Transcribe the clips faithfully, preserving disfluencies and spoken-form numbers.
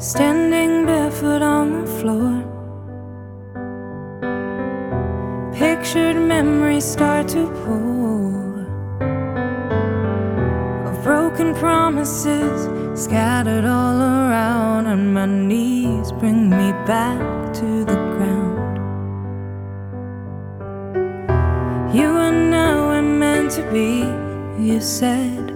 standing barefoot on the floor. Pictured memories start to pour of broken promises scattered all around, and my knees bring me back to the ground. You and I were meant to be, you said,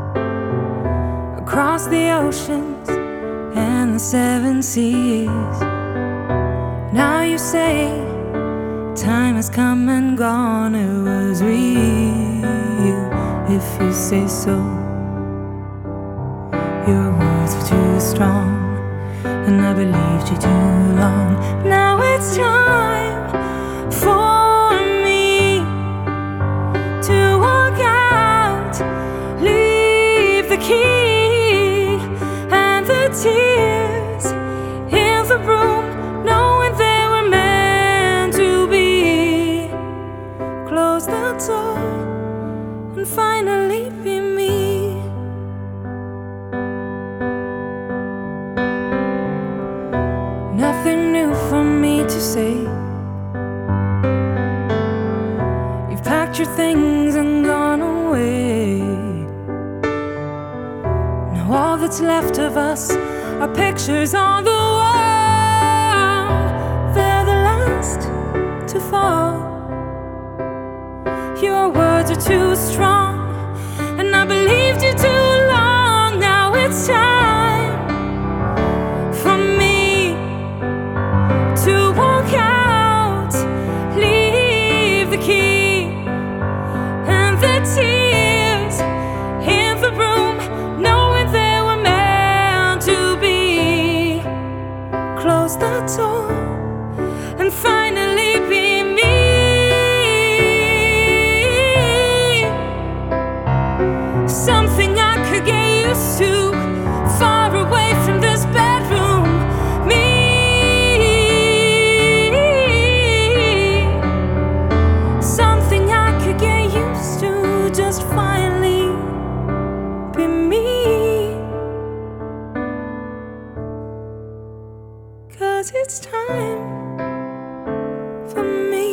across the oceans and the seven seas. Now you say time has come and gone. It was real, if you say so. Your words were too strong, and I believed you too long. Now it's time for me to walk out, leave the key and the tears in the room, knowing they were meant to be. Close the door and finally be me. Nothing new for me to say. You've packed your things and gone away. Now all that's left of us are pictures on the wall. They're the last to fall. Your words are too strong, and I believed you too long. Now it's time for me to walk out, leave the key and the tears in the room, knowing they were meant to be. Close the door and finally be me. Something I could get used to, far away from this bedroom. Me. Something I could get used to, just finally be me. 'Cause it's time for me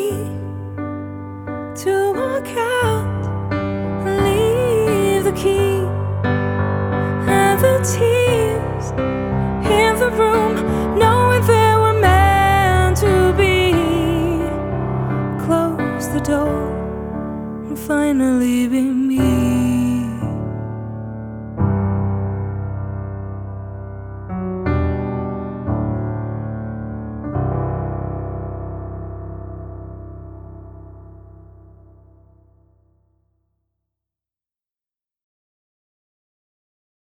to walk out, leave the key and the tears in the room, knowing they were meant to be. Close the door and finally be me.